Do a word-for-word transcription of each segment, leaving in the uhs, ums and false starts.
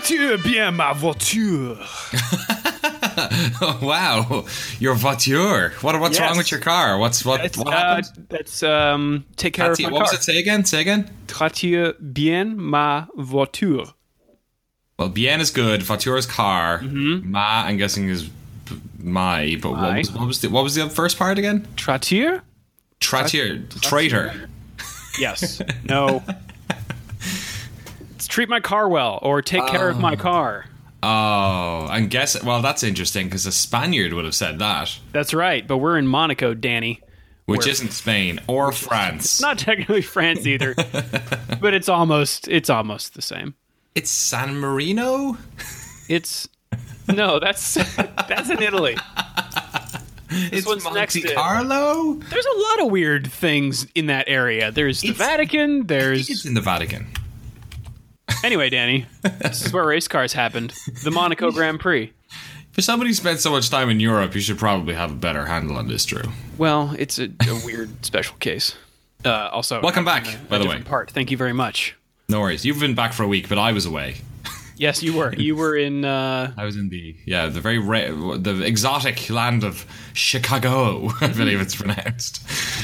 Traite bien ma voiture. Oh, wow, your voiture. What what's Yes. wrong with your car? What's what? That's, what uh, happened? that's um, take care Traite- of my what was car. it? Say again. Say again. Traite bien ma voiture. Well, bien is good. Voiture is car. Mm-hmm. Ma, I'm guessing is b- my. But My. what was, what was the what was the first part again? Traite? Traitor. Traitor. Yes. No. It's treat my car well, or take care of my car. Oh, I'm guessing. Well, that's interesting because a Spaniard would have said that, That's right, but we're in Monaco, Danny. which Where- isn't Spain or France. Not technically France either, but it's almost it's almost the same. It's San Marino. It's no, that's that's in Italy. It's one's Monte next to- Carlo. There's a lot of weird things in that area. There's the It's- Vatican. It's There's in the Vatican. anyway, Danny. This is where race cars happened. The Monaco Grand Prix. For somebody who spent so much time in Europe, you should probably have a better handle on this, Drew. Well, it's a, a weird special case. Uh, also, Welcome back, a- by a the way. different Part. Thank you very much. No worries. You've been back for a week, but I was away. Yes, you were. You were in. Uh, I was in the yeah the very ra- the exotic land of Chicago, I believe it's pronounced.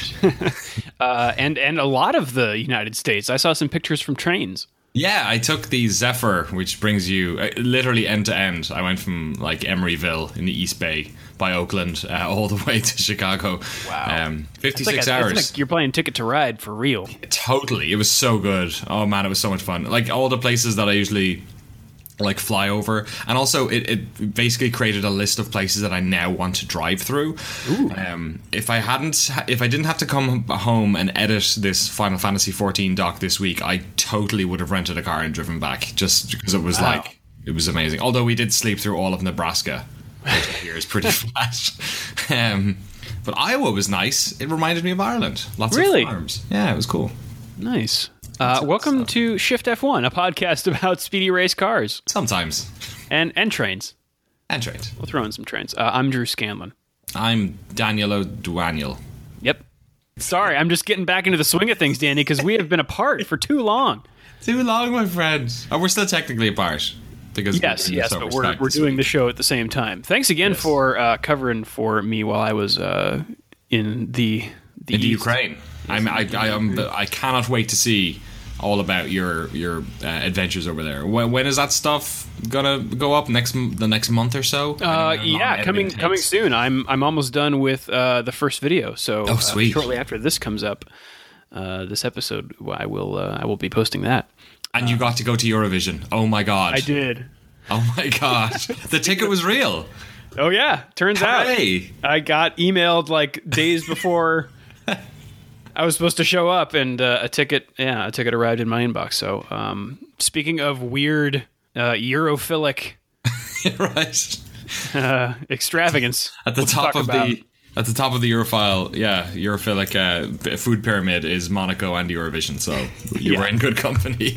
uh, and and a lot of the United States. I saw some pictures from trains. Yeah, I took the Zephyr, which brings you uh, literally end to end. I went from like Emeryville in the East Bay by Oakland uh, all the way to Chicago. Wow. um, It's fifty-six like a- it's hours. like you're playing Ticket to Ride for real. Totally, it was so good. Oh man, it was so much fun. Like all the places that I usually like fly over, and also it, it basically created a list of places that I now want to drive through. Um, if I hadn't, if I didn't have to come home and edit this Final Fantasy fourteen doc this week, I totally would have rented a car and driven back just because it was Wow. like it was amazing. Although we did sleep through all of Nebraska, which here is pretty flat. Um, but Iowa was nice. It reminded me of Ireland. Lots Really? of farms. Yeah, it was cool. Nice. Uh, welcome to Shift F one, a podcast about speedy race cars Sometimes. and and trains. And trade. We'll throw in some trains. Uh, I'm Drew Scanlon. I'm Daniel O'Dwaniel. Yep. Sorry, I'm just getting back into the swing of things, Danny, because we have been apart for too long. Too long, my friend. Oh, we're still technically apart. Because Yes, we're doing yes, so but much we're time we're this doing week. the show at the same time. Thanks again Yes. for uh, covering for me while I was uh, in the the, in the East. Ukraine. I'm, I, I, am, I cannot wait to see all about your your uh, adventures over there. When, when is that stuff gonna go up? Next m- the next month or so? I Uh, don't know how long yeah, editing coming takes. coming soon. I'm I'm almost done with uh, the first video. So Oh, uh, sweet. shortly after this comes up, uh, this episode, I will uh, I will be posting that. And you got to go to Eurovision. Oh my god! I did. Oh my god! The ticket was real. Oh yeah, turns out Hooray! I got emailed like days before I was supposed to show up, and uh, a ticket, yeah, a ticket arrived in my inbox. So, um, speaking of weird uh, Europhilic Right uh, extravagance, at the we'll top talk of about- the. At the top of the Europhile, yeah, Europhilic uh, food pyramid is Monaco and Eurovision, so you Yeah. were in good company.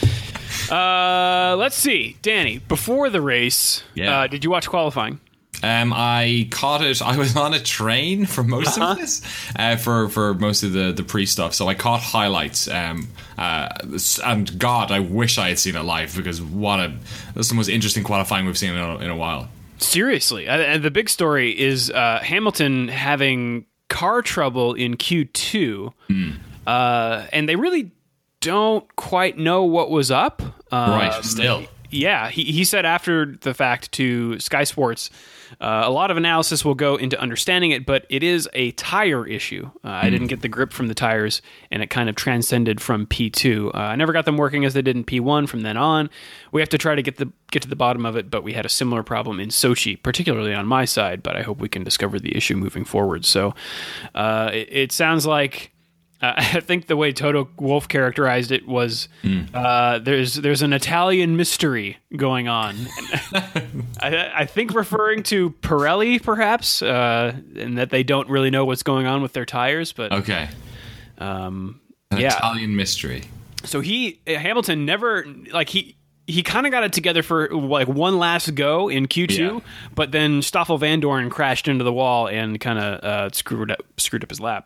Uh, let's see, Danny. Before the race, Yeah. uh, did you watch qualifying? Um, I caught it. I was on a train for most Uh-huh. of this, uh, for for most of the the pre stuff. So I caught highlights. Um, uh, and God, I wish I had seen it live because what a that's the most interesting qualifying we've seen in a, in a while. Seriously, uh, and the big story is uh, Hamilton having car trouble in Q two, uh, and they really don't quite know what was up. Um, Right, still. Yeah, he, he said after the fact to Sky Sports, uh, a lot of analysis will go into understanding it, but it is a tire issue. Uh, I didn't get the grip from the tires, and it kind of transcended from P two. Uh, I never got them working as they did in P one from then on. We have to try to get the get to the bottom of it, but we had a similar problem in Sochi, particularly on my side, but I hope we can discover the issue moving forward. So uh, it, it sounds like Uh, I think the way Toto Wolff characterized it was uh, there's there's an Italian mystery going on. I, I think referring to Pirelli, perhaps, uh, and that they don't really know what's going on with their tires. But Okay, um, an yeah, Italian mystery. so he Hamilton never like he. He kind of got it together for like one last go in Q two, Yeah. but then Stoffel Van Dorn crashed into the wall and kind of uh, screwed up screwed up his lap.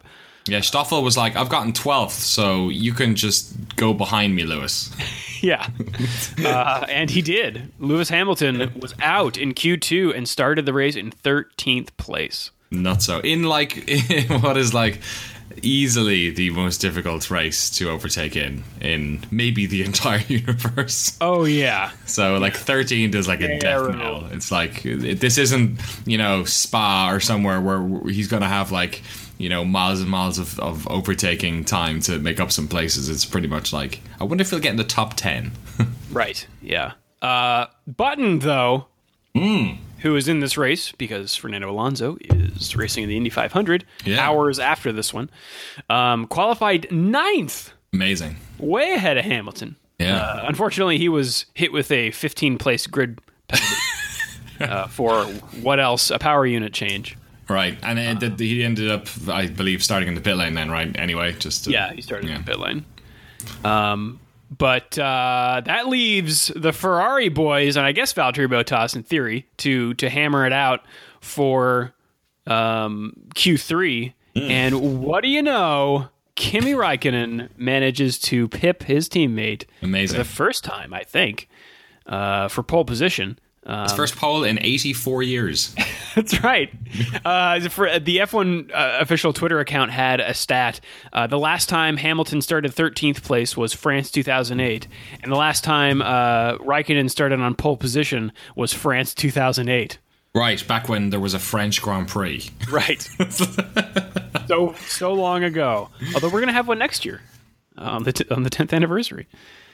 Yeah, Stoffel was like, I've gotten twelfth, so you can just go behind me, Lewis. Yeah. uh, and he did. Lewis Hamilton was out in Q two and started the race in thirteenth place. Not so. In like, in what is like easily the most difficult race to overtake in, in maybe the entire universe. Oh, yeah. So like thirteenth is like a death knell. It's like, it, this isn't, you know, Spa or somewhere where he's going to have like, you know, miles and miles of, of overtaking time to make up some places. It's pretty much like, I wonder if he'll get in the top ten. Right, yeah. Uh, Button, though, mm. who is in this race, because Fernando Alonso is racing in the Indy five hundred yeah. hours after this one, um, qualified ninth. Amazing. Way ahead of Hamilton. Yeah. Uh, unfortunately, he was hit with a fifteen-place grid penalty uh, for, what else, a power unit change. Right, and it, uh, he ended up, I believe, starting in the pit lane then, right? Anyway, just to, yeah, he started yeah. in the pit lane. Um, but uh, that leaves the Ferrari boys, and I guess Valtteri Bottas, in theory, to to hammer it out for um, Q three. Mm. And what do you know? Kimi Räikkönen manages to pip his teammate Amazing. for the first time, I think, uh, for pole position. Um, His first pole in eighty-four years. That's right. Uh, for the F one uh, official Twitter account had a stat. Uh, the last time Hamilton started thirteenth place was France two thousand eight, and the last time uh, Raikkonen started on pole position was France two thousand eight. Right, back when there was a French Grand Prix. Right. so so long ago. Although we're going to have one next year uh, on the t- on the tenth anniversary.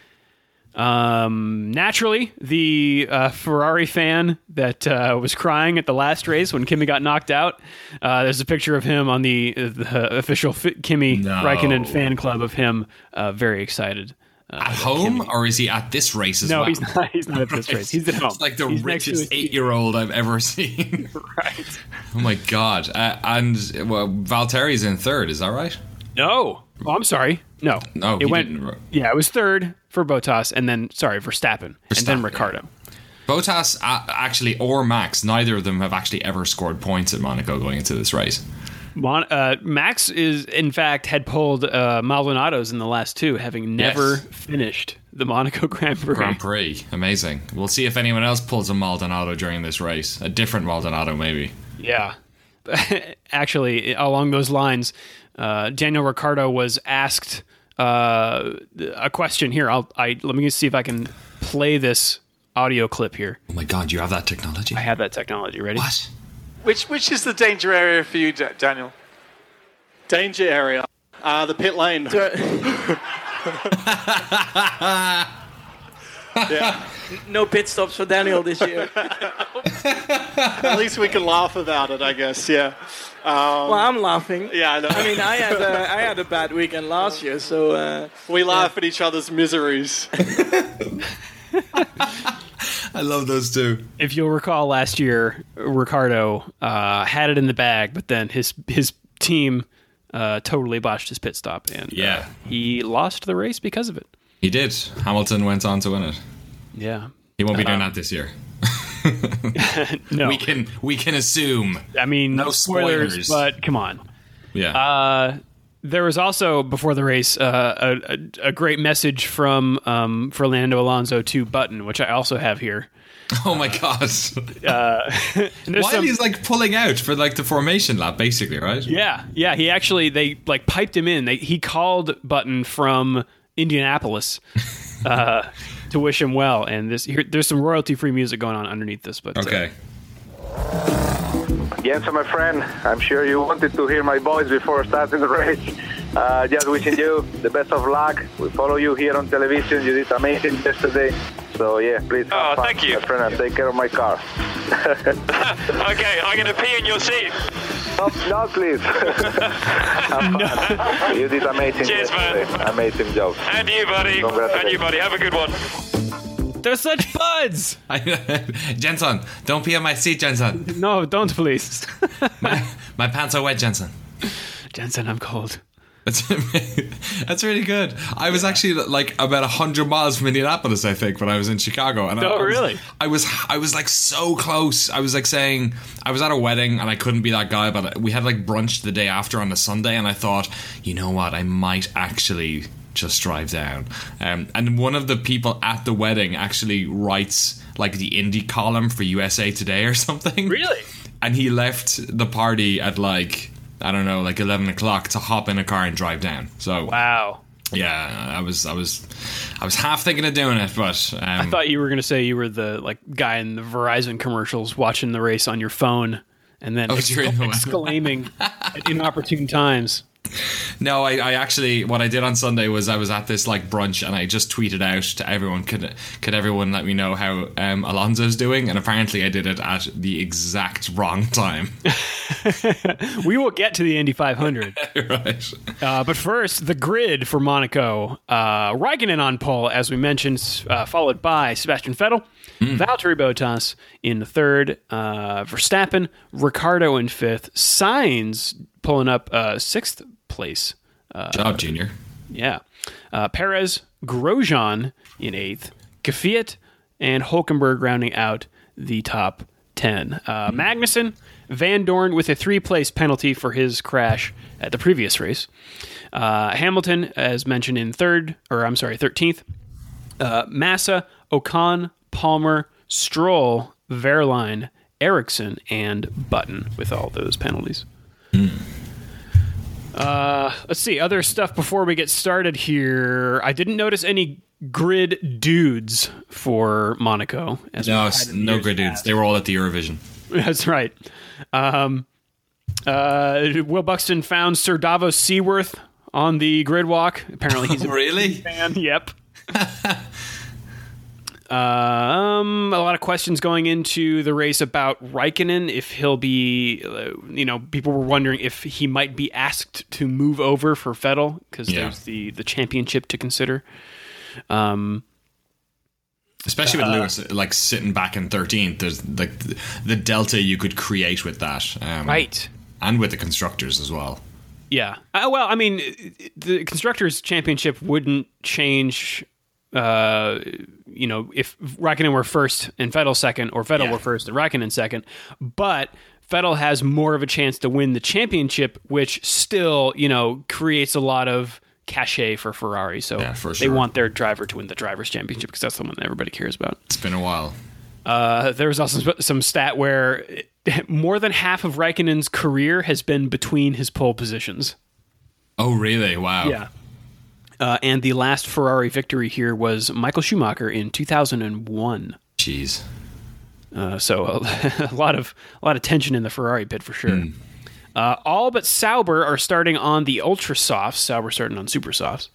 Um, naturally, the uh, Ferrari fan that uh, was crying at the last race when Kimi got knocked out. Uh, there's a picture of him on the, the official F- Kimi no. Räikkönen fan club of him, uh, very excited. Uh, at home, Kimi. Or is he at this race as no, well? No, he's not. He's not at this race. He's at home. It's like the he's richest eight-year-old I've ever seen. Right. Oh my god! Uh, and well, Valtteri's in third. Is that right? No. Oh, I'm sorry. No. No, it went. Didn't. Yeah, it was third for Bottas, and then sorry, Verstappen, Verstappen and then Ricciardo. Bottas, uh, actually, or Max, neither of them have actually ever scored points at Monaco going into this race. Mon- uh, Max is, in fact, had pulled uh, Maldonado's in the last two, having never yes. finished the Monaco Grand Prix. Grand Prix, amazing. We'll see if anyone else pulls a Maldonado during this race. A different Maldonado, maybe. Yeah. Actually, along those lines, uh, Daniel Ricciardo was asked uh, a question here. I'll I, let me see if I can play this audio clip here. Oh my God, you have that technology? I have that technology. Ready? What? Which which is the danger area for you, Daniel? Danger area? Uh, the pit lane. Yeah. No pit stops for Daniel this year. At least we can laugh about it, I guess. Yeah. Um, well, I'm laughing. Yeah, I know. I mean, I had a, I had a bad weekend last year, so uh, we laugh yeah. at each other's miseries. I love those two. If you'll recall, last year Ricciardo uh, had it in the bag, but then his his team uh, totally botched his pit stop, and yeah, uh, he lost the race because of it. He did. Hamilton went on to win it. Yeah, he won't be doing uh, that this year. No, we can we can assume. I mean, no spoilers, spoilers, but come on. Yeah. Uh, there was also before the race uh, a, a, a great message from um, Fernando Alonso to Button, which I also have here. Oh my god! Uh, While some, he's like pulling out for like the formation lap, basically, right? Yeah, yeah. He actually they like piped him in. They, he called Button from Indianapolis uh, to wish him well, and this here, there's some royalty-free music going on underneath this. But okay. Uh, Jensen, my friend, I'm sure you wanted to hear my voice before starting the race. Uh, just wishing you the best of luck. We follow you here on television. You did amazing yesterday. So, yeah, please have oh, fun, thank you. my friend, and take care of my car. Okay, I'm going to pee in your seat. No, no please. No. You did amazing Cheers, yesterday. man. Amazing job. And you, buddy. And you, buddy. Have a good one. They're such buds. Jensen, don't pee on my seat, Jensen. No, don't, please. my, my pants are wet, Jensen. Jensen, I'm cold. That's that's really good. I was yeah. actually like about a hundred miles from Indianapolis, I think, when I was in Chicago. And oh, I, I was, really? I was I was like so close. I was like saying I was at a wedding and I couldn't be that guy, but we had like brunch the day after on a Sunday, and I thought, you know what, I might actually just drive down. Um, and one of the people at the wedding actually writes like the indie column for U S A Today or something. Really? And he left the party at like, I don't know, like eleven o'clock to hop in a car and drive down. So wow, yeah, I was, I was, I was half thinking of doing it, but um, I thought you were going to say you were the like guy in the Verizon commercials watching the race on your phone and then oh, exc- exclaiming at inopportune times. No, I, I actually, what I did on Sunday was I was at this like brunch and I just tweeted out to everyone, could could everyone let me know how um, Alonso's doing? And apparently I did it at the exact wrong time. We will get to the Indy five hundred. Right. Uh, but first, the grid for Monaco. Uh, Raikkonen on pole, as we mentioned, uh, followed by Sebastian Vettel, mm. Valtteri Bottas in third, uh, Verstappen, Ricciardo in fifth, Sainz pulling up uh, sixth place. Uh, Job, Junior. Yeah. Uh, Perez, Grosjean in eighth, Kvyat, and Hülkenberg rounding out the top ten. Uh, mm. Magnussen, Van Dorn with a three-place penalty for his crash at the previous race. Uh, Hamilton, as mentioned, in third, or I'm sorry, thirteenth. Uh, Massa, Ocon, Palmer, Stroll, Verline, Ericsson, and Button with all those penalties. Mm. Uh, let's see, other stuff before we get started here. I didn't notice any grid dudes for Monaco. As no, no grid dudes. They were all at the Eurovision. That's right. Um, uh, Will Buxton found Sir Davos Seaworth on the grid walk. Apparently he's a really fan. Yep. Uh, um, a lot of questions going into the race about Raikkonen, if he'll be, uh, you know, people were wondering if he might be asked to move over for Vettel because yeah. there's the, the championship to consider. Um, Especially with uh, Lewis, like sitting back in thirteenth, there's like the, the delta you could create with that. Um, right. And with the constructors as well. Yeah. Uh, well, I mean, the constructors championship wouldn't change. Uh, you know, if Raikkonen were first and Vettel second, or Vettel yeah. were first and Raikkonen second, but Vettel has more of a chance to win the championship, which still, you know, creates a lot of cachet for Ferrari. So yeah, for they sure. want their driver to win the drivers' championship because that's the one that everybody cares about. It's been a while. Uh, there was also some stat where more than half of Raikkonen's career has been between his pole positions. Oh, really? Wow. Yeah. Uh, and the last Ferrari victory here was Michael Schumacher in two thousand one. Jeez. Uh, so a, a lot of a lot of tension in the Ferrari pit for sure. Mm. Uh, all but Sauber are starting on the Ultra Softs. Sauber starting on Super Softs.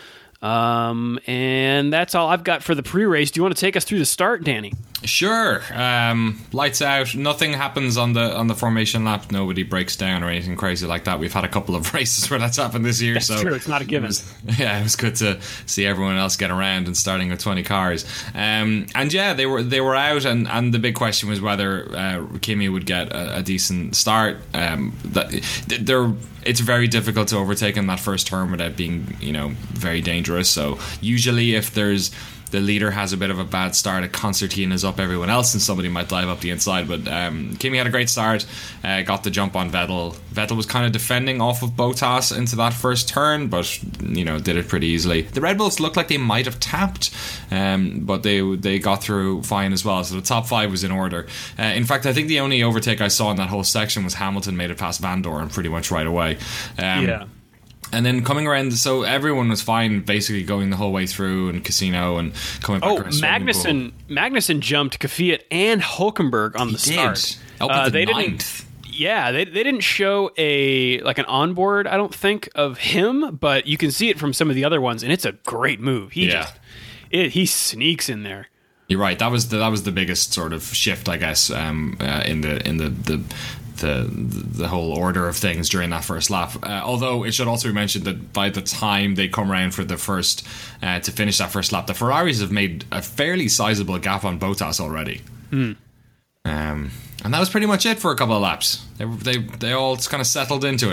Um, and that's all I've got for the pre-race. Do you want to take us through the start, Danny? Sure. Um, lights out. Nothing happens on the on the formation lap. Nobody breaks down or anything crazy like that. We've had a couple of races where that's happened this year. That's so true. It's not a given. It was, yeah, it was good to see everyone else get around and starting with twenty cars. Um, and yeah, they were they were out, and, and the big question was whether uh, Kimi would get a, a decent start. Um, that they're. It's very difficult to overtake in that first turn without being, you know, very dangerous. So usually if there's the leader has a bit of a bad start, a concertina is up everyone else and somebody might dive up the inside. But um, Kimi had a great start, uh, got the jump on Vettel. Vettel was kind of defending off of Bottas into that first turn, but, you know, did it pretty easily. The Red Bulls looked like they might have tapped, um, but they they got through fine as well. So the top five was in order. Uh, in fact, I think the only overtake I saw in that whole section was Hamilton made it past Van Dorn pretty much right away. Um, yeah. And then coming around, so everyone was fine, basically going the whole way through, and Casino and coming back. Oh, around Magnussen! Magnussen jumped Kvyat and Hülkenberg on he the did. start. Up uh, at the they ninth. Didn't, yeah, they they didn't show a like an onboard, I don't think, of him, but you can see it from some of the other ones, and it's a great move. He yeah. just it, he sneaks in there. You're right. That was the, that was the biggest sort of shift, I guess, um, uh, in the in the. the The, the whole order of things during that first lap. Uh, although it should also be mentioned that by the time they come around for the first uh, to finish that first lap, the Ferraris have made a fairly sizable gap on Bottas already. Mm. Um, and that was pretty much it for a couple of laps. They they they all kind of settled into it.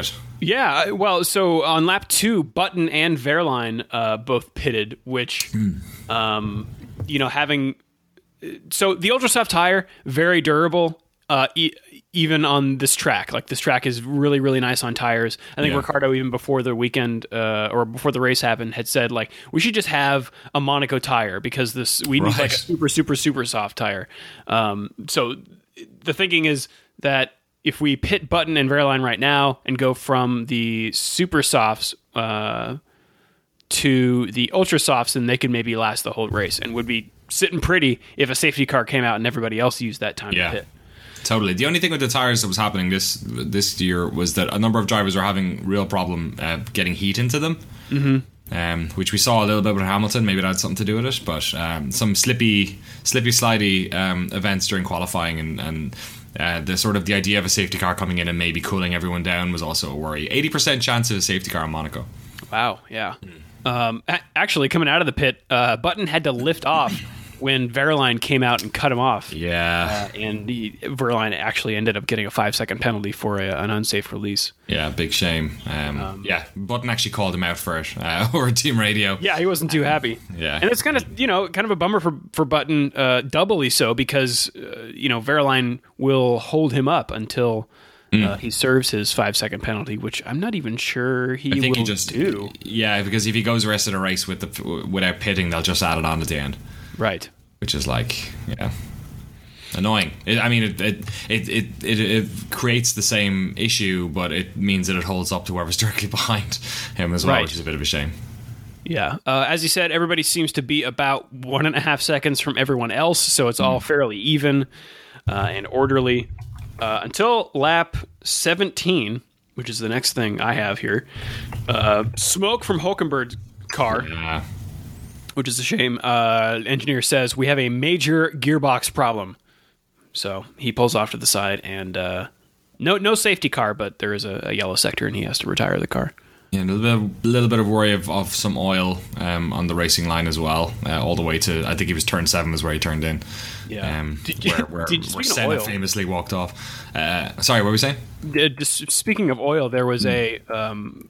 Yeah, well, so on lap two, Button and Wehrlein uh, both pitted, which, mm. um, you know, having... So the Ultra Soft tire, very durable, uh, e- even on this track. Like, this track is really, really nice on tires. I think yeah. Ricardo, even before the weekend, uh, or before the race happened, had said, like, we should just have a Monaco tire because this we right. need, like, a super, super, super soft tire. Um, so the thinking is that if we pit Button and Wehrlein right now and go from the super softs uh, to the ultra softs, then they could maybe last the whole race and would be sitting pretty if a safety car came out and everybody else used that time yeah, to pit. Totally. The only thing with the tires that was happening this this year was that a number of drivers were having real problem uh, getting heat into them, mm-hmm. um, which we saw a little bit with Hamilton. Maybe that had something to do with it, but um, some slippy, slippy, slidey um, events during qualifying and. and Uh, the sort of the idea of a safety car coming in and maybe cooling everyone down was also a worry. eighty percent chance of a safety car in Monaco. Wow, yeah. Mm. Um, a- actually, coming out of the pit, uh, Button had to lift off when Wehrlein came out and cut him off. Yeah. Uh, and the, Wehrlein actually ended up getting a five-second penalty for a, an unsafe release. Yeah, big shame. Um, um, yeah, Button actually called him out for it uh, over team radio. Yeah, he wasn't too happy. Yeah. And it's kind of, you know, kind of a bummer for, for Button, uh, doubly so, because, uh, you know, Wehrlein will hold him up until... Mm. Uh, he serves his five-second penalty, which I'm not even sure he I think will he just, do. Yeah, because if he goes the rest of the race with the without pitting, they'll just add it on at the end. Right. Which is like, yeah, annoying. It, I mean, it it, it it it it creates the same issue, but it means that it holds up to whoever's directly behind him as well, right. which is a bit of a shame. Yeah. Uh, as you said, everybody seems to be about one and a half seconds from everyone else, so it's all mm. fairly even uh, and orderly. Uh, until lap seventeen, which is the next thing I have here, uh, smoke from Hulkenberg's car, yeah. which is a shame. Uh, engineer says, we have a major gearbox problem. So he pulls off to the side, and uh, no no safety car, but there is a, a yellow sector, and he has to retire the car. Yeah, a little bit of, little bit of worry of, of some oil um, on the racing line as well, uh, all the way to, I think it was turn seven was where he turned in. Yeah. Um, did you, where where, did, where Senna famously walked off. Uh, sorry, what were we saying? Uh, just, speaking of oil, there was a um,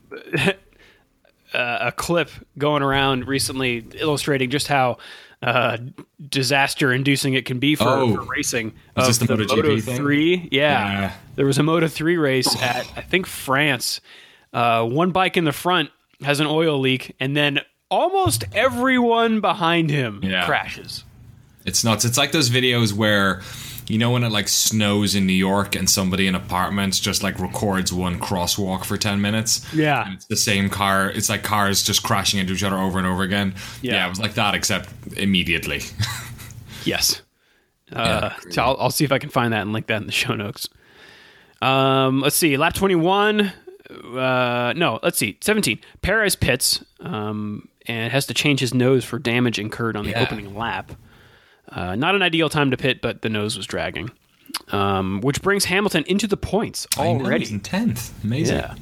a clip going around recently illustrating just how uh, disaster-inducing it can be for, oh, for racing. Was of this the, the MotoGP Moto thing? three, yeah. yeah. There was a Moto three race at, I think, France. Uh, one bike in the front has an oil leak, and then almost everyone behind him yeah. crashes. It's nuts. It's like those videos where, you know, when it like snows in New York and somebody in apartments just like records one crosswalk for ten minutes. Yeah. And it's the same car. It's like cars just crashing into each other over and over again. Yeah, yeah it was like that, except immediately. Yes. Uh, yeah, so I'll, I'll see if I can find that and link that in the show notes. Um, let's see. Lap twenty-one. Uh, no, let's see. seventeen. Perez pits um, and has to change his nose for damage incurred on the yeah. opening lap. Uh, not an ideal time to pit, but the nose was dragging. Um, which brings Hamilton into the points already. I know, he's in tenth. Amazing. Yeah.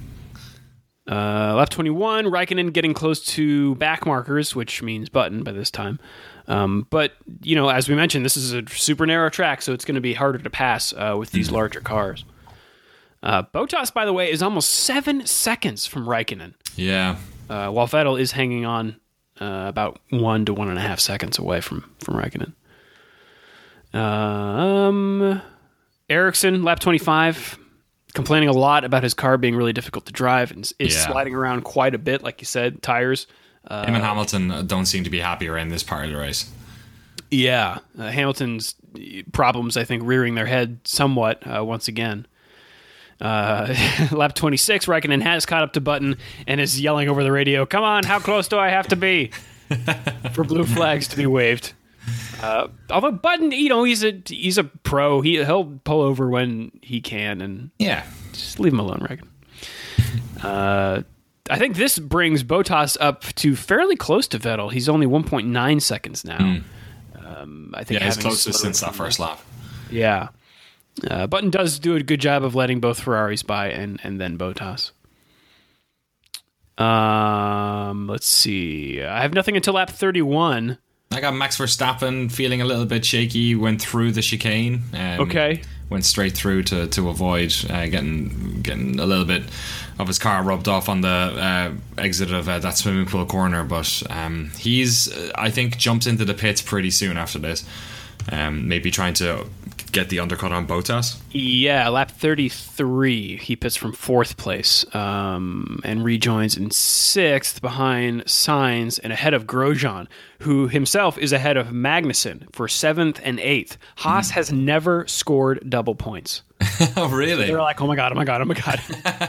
Uh, lap twenty-one, Raikkonen getting close to back markers, which means Button by this time. Um, but, you know, as we mentioned, this is a super narrow track, so it's going to be harder to pass uh, with these mm-hmm. larger cars. Uh, Bottas, by the way, is almost seven seconds from Raikkonen. Yeah. Uh, while Vettel is hanging on uh, about one to one and a half seconds away from, from Raikkonen. Uh, um, Ericsson, lap twenty-five, complaining a lot about his car being really difficult to drive and is yeah. sliding around quite a bit, like you said, tires. Uh, Him and Hamilton don't seem to be happy around this part of the race. Yeah. Uh, Hamilton's problems, I think, rearing their head somewhat uh, once again. Uh, lap twenty-six, Raikkonen has caught up to Button and is yelling over the radio, "Come on, how close do I have to be?" for blue flags to be waved. Uh, although Button, you know, he's a he's a pro. He he'll pull over when he can, and yeah, just leave him alone, Raikkonen. Uh, I think this brings Bottas up to fairly close to Vettel. He's only one point nine seconds now. Mm. Um, I think yeah, he's closest since that first lap. Yeah. Uh, Button does do a good job of letting both Ferraris by and, and then Bottas. Um, let's see. I have nothing until lap thirty-one. I got Max Verstappen feeling a little bit shaky, went through the chicane. Um, okay. Went straight through to, to avoid uh, getting getting a little bit of his car rubbed off on the uh, exit of uh, that swimming pool corner. But um, he's, I think, jumps into the pits pretty soon after this. Um, maybe trying to get the undercut on Bottas. Yeah, lap thirty-three. He pits from fourth place um, and rejoins in sixth behind Sainz and ahead of Grosjean, who himself is ahead of Magnussen for seventh and eighth. Haas mm. has never scored double points. Oh, really? So they're like, oh my God, oh my God, oh my God.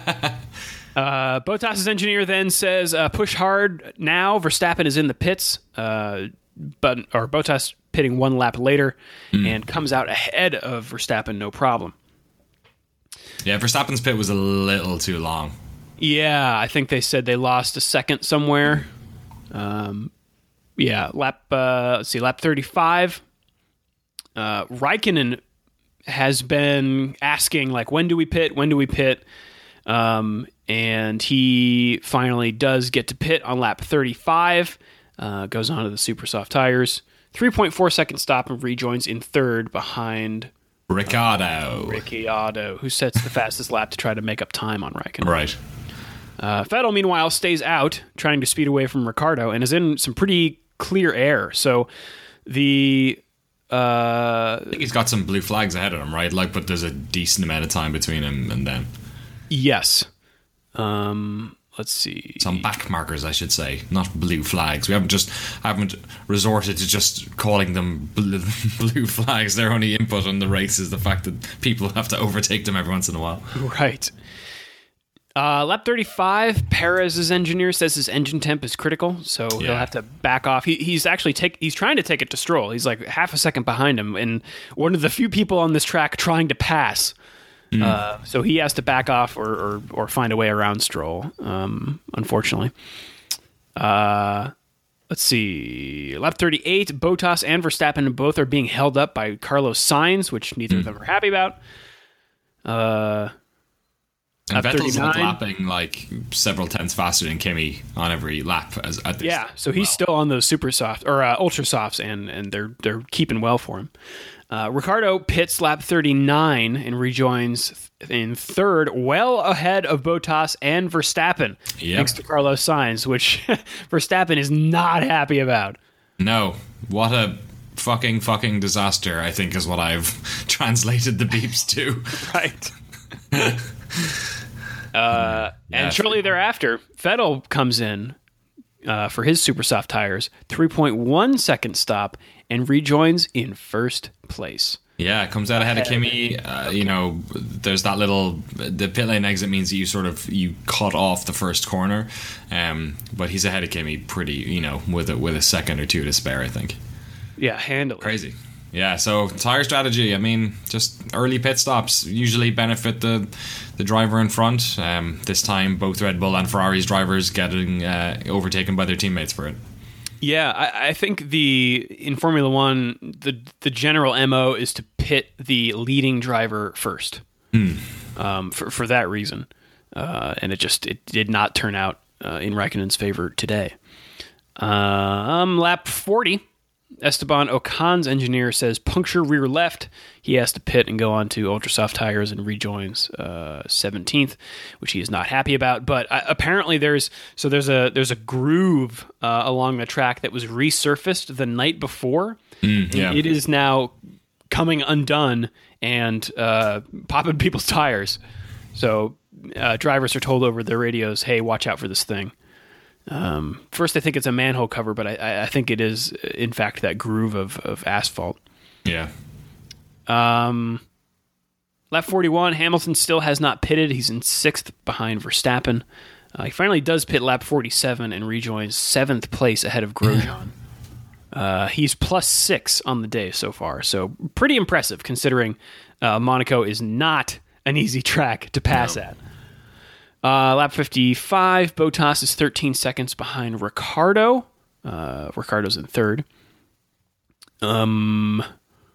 uh, Bottas' engineer then says, uh, push hard now. Verstappen is in the pits, uh, but or Bottas pitting one lap later mm. and comes out ahead of Verstappen, no problem. Yeah, Verstappen's pit was a little too long. Yeah, I think they said they lost a second somewhere. Um, yeah, lap uh, let's see, lap thirty-five. Uh, Raikkonen has been asking, like, when do we pit? When do we pit? Um, and he finally does get to pit on lap thirty-five. Uh, goes on to the super soft tires. three point four second stop and rejoins in third behind Ricciardo. Uh, Ricciardo, who sets the fastest lap to try to make up time on Raikkonen. Right. Uh, Vettel, meanwhile, stays out, trying to speed away from Ricciardo, and is in some pretty clear air. So the... Uh, I think he's got some blue flags ahead of him, right? Like, but there's a decent amount of time between him and them. Yes. Um... Let's see. Some back markers, I should say, not blue flags. We haven't just haven't resorted to just calling them blue, blue flags. Their only input on the race is the fact that people have to overtake them every once in a while. Right. Uh, lap thirty-five, Perez's engineer says his engine temp is critical, so yeah. he'll have to back off. He, he's actually take he's trying to take it to Stroll. He's like half a second behind him, and one of the few people on this track trying to pass. Mm. Uh, so he has to back off or, or, or find a way around Stroll, um, unfortunately. Uh, let's see. Lap thirty-eight, Bottas and Verstappen both are being held up by Carlos Sainz, which neither mm. of them are happy about. Uh, and Vettel's lapping like several tenths faster than Kimi on every lap. As, at this yeah, so he's well. still on those super soft or uh, ultra softs, and, and they're they're keeping well for him. Uh, Ricciardo pits lap thirty-nine and rejoins in third, well ahead of Bottas and Verstappen, yep. thanks to Carlos Sainz, which Verstappen is not happy about. No, what a fucking fucking disaster, I think is what I've translated the beeps to. Right. uh, and yeah. shortly thereafter, Vettel comes in uh, for his super soft tires, three point one second stop, and rejoins in first place. Yeah, comes out ahead of Kimi. Uh, you know, there's that little the pit lane exit means that you sort of you cut off the first corner, um, but he's ahead of Kimi pretty, you know, with a, with a second or two to spare, I think. Yeah, handle it. Crazy. Yeah, so tire strategy. I mean, just early pit stops usually benefit the the driver in front. Um, this time, both Red Bull and Ferrari's drivers getting uh, overtaken by their teammates for it. Yeah, I, I think the in Formula One, the the general M O is to pit the leading driver first. Mm. Um, for for that reason, uh, and it just it did not turn out uh, in Raikkonen's favor today. Um, lap forty. Esteban Ocon's engineer says puncture rear left. He has to pit and go on to ultra soft tires and rejoins uh, seventeenth, which he is not happy about. But uh, apparently there's so there's a there's a groove uh, along the track that was resurfaced the night before. Mm, yeah. It is now coming undone and uh, popping people's tires. So uh, drivers are told over their radios, "Hey, watch out for this thing." Um, first, I think it's a manhole cover, but I, I think it is, in fact, that groove of, of asphalt. Yeah. Um, lap forty-one, Hamilton still has not pitted. He's in sixth behind Verstappen. Uh, he finally does pit lap forty-seven and rejoins seventh place ahead of Grosjean. uh, he's plus six on the day so far, so pretty impressive considering uh, Monaco is not an easy track to pass no. at. Uh, lap fifty-five, Bottas is thirteen seconds behind Ricciardo. Uh, Ricciardo's in third. Um,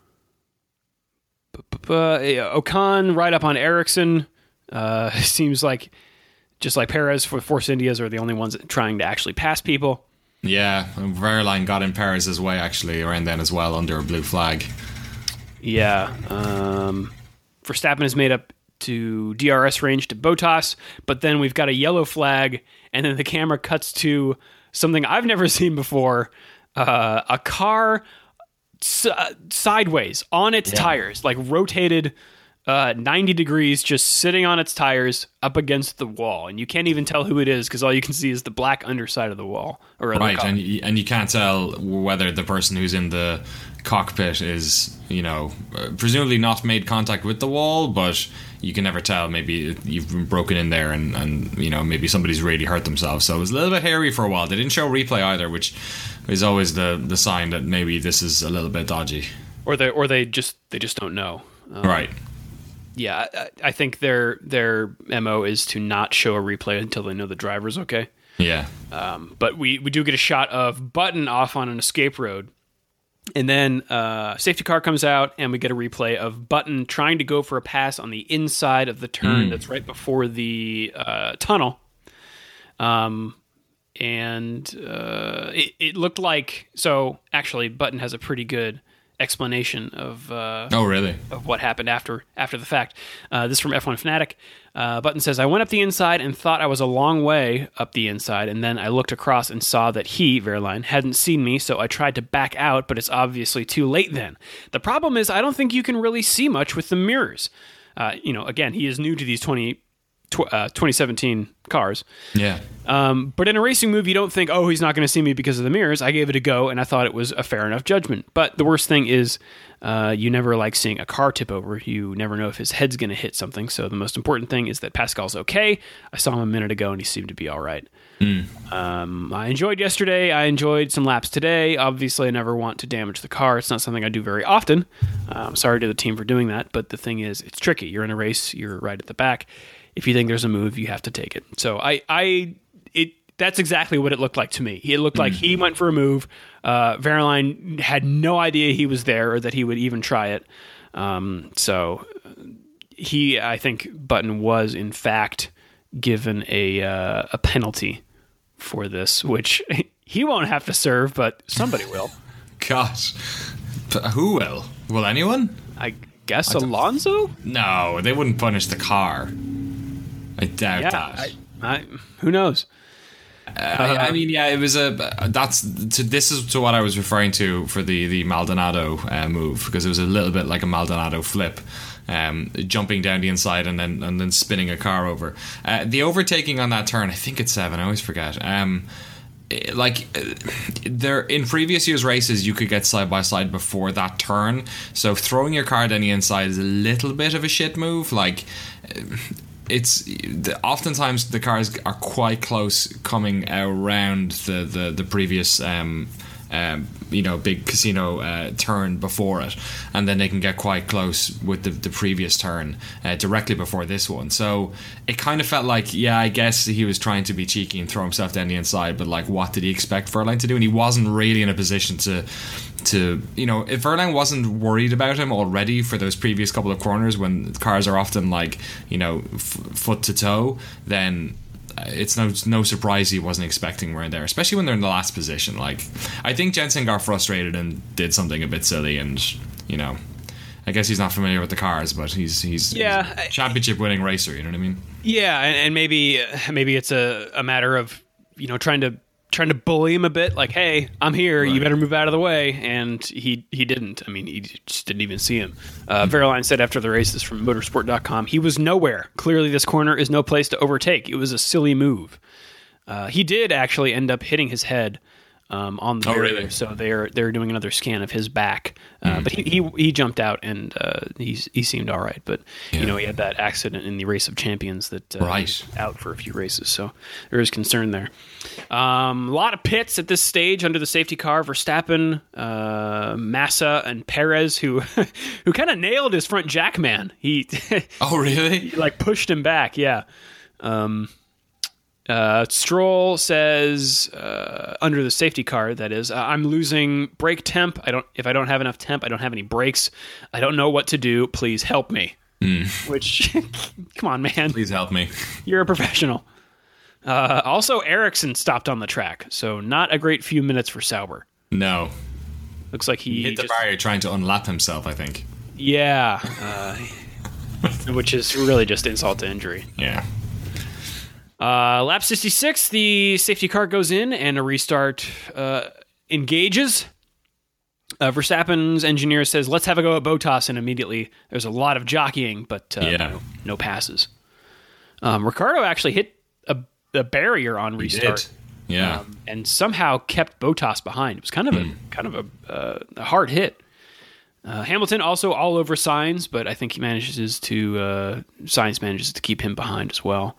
Ocon right up on Ericsson. Uh, seems like just like Perez for Force Indias are the only ones trying to actually pass people. Yeah, Verline got in Perez's way actually around then as well under a blue flag. Yeah. Um, Verstappen has made up to D R S range to Bottas, but then we've got a yellow flag, and then the camera cuts to something I've never seen before, uh, a car s- sideways on its Yeah. tires, like rotated uh, ninety degrees, just sitting on its tires up against the wall. And you can't even tell who it is because all you can see is the black underside of the wall. Or of the Right, car. and you, and you can't tell whether the person who's in the cockpit is, you know, uh, presumably not made contact with the wall, but you can never tell. Maybe you've been broken in there and, and you know, maybe somebody's really hurt themselves. So it was a little bit hairy for a while. They didn't show replay either, which is always the, the sign that maybe this is a little bit dodgy. Or they, or they just they just don't know. Um, Right. Yeah, I, I think their their M O is to not show a replay until they know the driver's okay. Yeah. Um, but we, we do get a shot of Button off on an escape road. And then uh, safety car comes out, and we get a replay of Button trying to go for a pass on the inside of the turn Mm. that's right before the uh, tunnel. Um, and uh, it, it looked like... So, actually, Button has a pretty good explanation of... Uh, Oh, really? of what happened after after the fact. Uh, this is from F one Fanatic. Uh, Button says, I went up the inside and thought I was a long way up the inside, and then I looked across and saw that he, Verline, hadn't seen me, so I tried to back out, but it's obviously too late then. The problem is I don't think you can really see much with the mirrors. Uh, you know, again, he is new to these twenty, tw- uh, twenty seventeen cars. Yeah. Um, but in a racing move, you don't think, oh, he's not going to see me because of the mirrors. I gave it a go, and I thought it was a fair enough judgment. But the worst thing is uh, you never like seeing a car tip over. You never know if his head's going to hit something. So the most important thing is that Pascal's okay. I saw him a minute ago, and he seemed to be all right. Mm. Um, I enjoyed yesterday. I enjoyed some laps today. Obviously, I never want to damage the car. It's not something I do very often. I'm sorry to the team for doing that. But the thing is, it's tricky. You're in a race. You're right at the back. If you think there's a move, you have to take it. So I, I, it, that's exactly what it looked like to me. It looked like he went for a move. Uh, Verline had no idea he was there or that he would even try it. Um, so he, I think, Button was in fact given a uh, a penalty for this, which he won't have to serve, but somebody will. Gosh. But who will? Will anyone? I guess Alonso. No, they wouldn't punish the car. I doubt Yeah, that. I, I, who knows? I, I mean, yeah, it was a. That's to this is to what I was referring to for the the Maldonado uh, move, because it was a little bit like a Maldonado flip, um, jumping down the inside and then and then spinning a car over. Uh, the overtaking on that turn, I think it's seven. I always forget. Um, it- like uh, there in previous years' races, you could get side by side before that turn. So throwing your car down the inside is a little bit of a shit move. Like. Uh, It's the, oftentimes the cars are quite close coming around the the, the previous um, um, you know big casino uh, turn before it, and then they can get quite close with the, the previous turn uh, directly before this one. So it kind of felt like, yeah, I guess he was trying to be cheeky and throw himself down the inside, but like, what did he expect Verline to do? And he wasn't really in a position to. To you know, if Verline wasn't worried about him already for those previous couple of corners when cars are often like you know f- foot to toe, then it's no no surprise he wasn't expecting we're in there, especially when they're in the last position. Like, I think Jensen got frustrated and did something a bit silly, and you know, I guess he's not familiar with the cars, but he's he's, Yeah, he's a championship winning racer. You know what I mean? Yeah, and, and maybe maybe it's a, a matter of you know trying to. trying to bully him a bit, like, hey, I'm here, Right. you better move out of the way, and he he didn't. I mean, he just didn't even see him. Uh, Verline said after the races from motorsport dot com, he was nowhere. Clearly this corner is no place to overtake. It was a silly move. Uh, he did actually end up hitting his head um, on the Oh, barrier, really? so they're they're doing another scan of his back. Uh, Mm. But he, he he jumped out, and uh, he's, he seemed all right. But, Yeah. you know, he had that accident in the Race of Champions that uh, Right. he was out for a few races, so there is concern there. Um, a lot of pits at this stage under the safety car. Verstappen, uh, Massa, and Perez, who who kind of nailed his front jack man. He, Oh, really? he like pushed him back. Yeah. Um, uh, Stroll says uh, under the safety car, that is, uh, I'm losing brake temp. I don't. If I don't have enough temp, I don't have any brakes. I don't know what to do. Please help me. Which, come on, man. Please help me. You're a professional. Uh, also, Ericsson stopped on the track, so not a great few minutes for Sauber. No, Looks like he, he hit the just, barrier trying to unlap himself. I think. yeah. Uh, which is really just insult to injury. Yeah. Uh, lap sixty-six, the safety car goes in and a restart uh, engages. Uh, Verstappen's engineer says, let's have a go at Bottas, and immediately there's a lot of jockeying, but uh, Yeah. no, no passes. Um, Ricciardo actually hit a, a barrier on He restart. did. Yeah. Um, and somehow kept Bottas behind. It was kind of a kind of a, uh, a hard hit. Uh, Hamilton also all over Sainz, but I think he manages to uh, Sainz manages to keep him behind as well.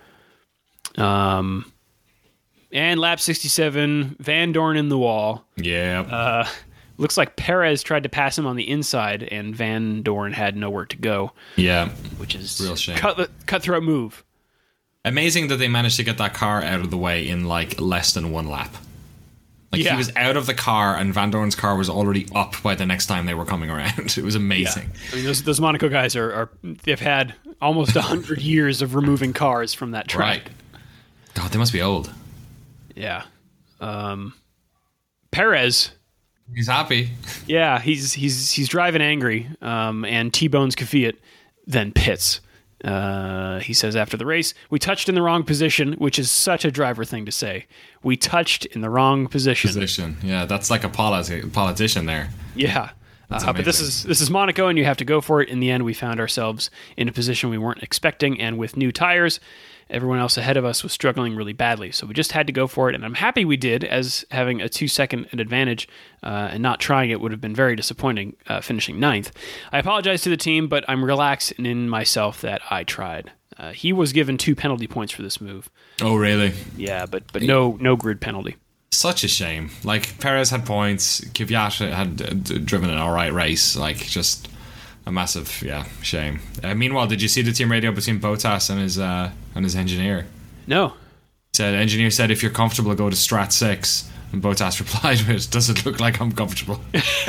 Um, and lap sixty-seven, Van Dorn in the wall. Yeah. Uh, looks like Perez tried to pass him on the inside, and Van Dorn had nowhere to go, yeah. which is Real shame. cut, cutthroat move. Amazing that they managed to get that car out of the way in like less than one lap. Like Yeah. he was out of the car and Van Dorn's car was already up by the next time they were coming around. It was amazing. I mean, those those Monaco guys are, are they've had almost a hundred years of removing cars from that track. Right. God, they must be old. Yeah. Um, Perez. He's happy. Yeah, he's he's he's driving angry, um, and T-bones Kvyat, then pits. Uh, he says after the race, we touched in the wrong position, which is such a driver thing to say. We touched in the wrong position. Position. Yeah, that's like a politi- politician there. Yeah. Uh, but this amazing. is this is Monaco, and you have to go for it. In the end, we found ourselves in a position we weren't expecting, and with new tires, everyone else ahead of us was struggling really badly. So we just had to go for it, and I'm happy we did, as having a two-second advantage uh, and not trying it would have been very disappointing, uh, finishing ninth. I apologize to the team, but I'm relaxed in myself that I tried. Uh, he was given two penalty points for this move. Oh, really? Yeah, but but no no grid penalty. Such a shame. Like, Perez had points. Kvyat had uh, d- driven an alright race. Like, just a massive, yeah, shame. Uh, meanwhile, did you see the team radio between Bottas and his uh, and his engineer? No. Said engineer said, if you're comfortable, go to Strat six. And Bottas replied with, does it look like I'm comfortable?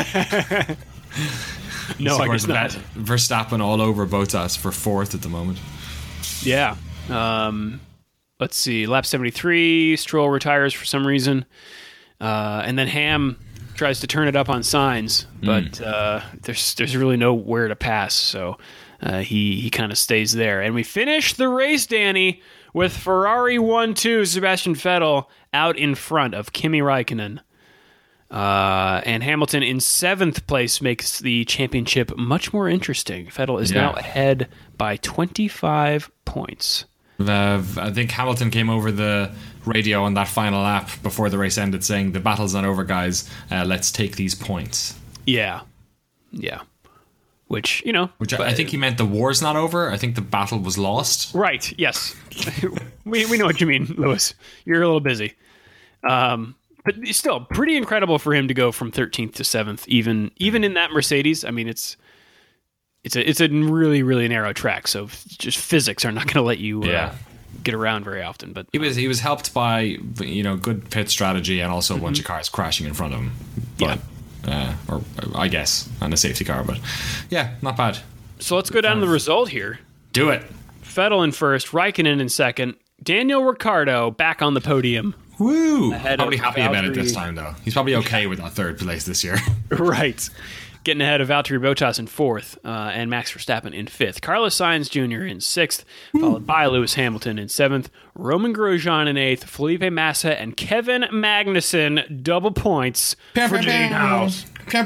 No, So, I of course, guess not. Ver- Verstappen all over Bottas for fourth at the moment. Yeah. Um, let's see. Lap seventy-three, Stroll retires for some reason. Uh, and then Ham tries to turn it up on Sainz, but uh, there's there's really nowhere to pass, so uh, he, he kind of stays there. And we finish the race, Danny, with Ferrari one two, Sebastian Vettel out in front of Kimi Räikkönen. Uh, and Hamilton in seventh place makes the championship much more interesting. Vettel is Yeah. now ahead by twenty-five points. Uh, I think Hamilton came over the radio on that final lap before the race ended saying, the battle's not over, guys. Uh, let's take these points. Yeah. Yeah. Which, you know. Which I, but- I think he meant the war's not over. I think the battle was lost. Right, yes. we, we know what you mean, Lewis. You're a little busy. Um, but it's still pretty incredible for him to go from thirteenth to seventh, even even in that Mercedes. I mean, it's it's a it's a really really narrow track, so just physics are not going to let you uh, Yeah. get around very often. But He was he was helped by, you know, good pit strategy and also a bunch Mm-hmm. of cars crashing in front of him. But, uh, or I guess, and a safety car. But yeah, not bad. so let's go down to the result here. Do it. Vettel in first, Raikkonen in second, Daniel Ricciardo back on the podium. Woo! Ahead Probably of happy about it Valtteri. this time, though. He's probably okay with that third place this year. Right. Getting ahead of Valtteri Bottas in fourth uh, and Max Verstappen in fifth. Carlos Sainz Junior in sixth, followed by Lewis Hamilton in seventh, Roman Grosjean in eighth, Felipe Massa and Kevin Magnussen, double points for Gene House.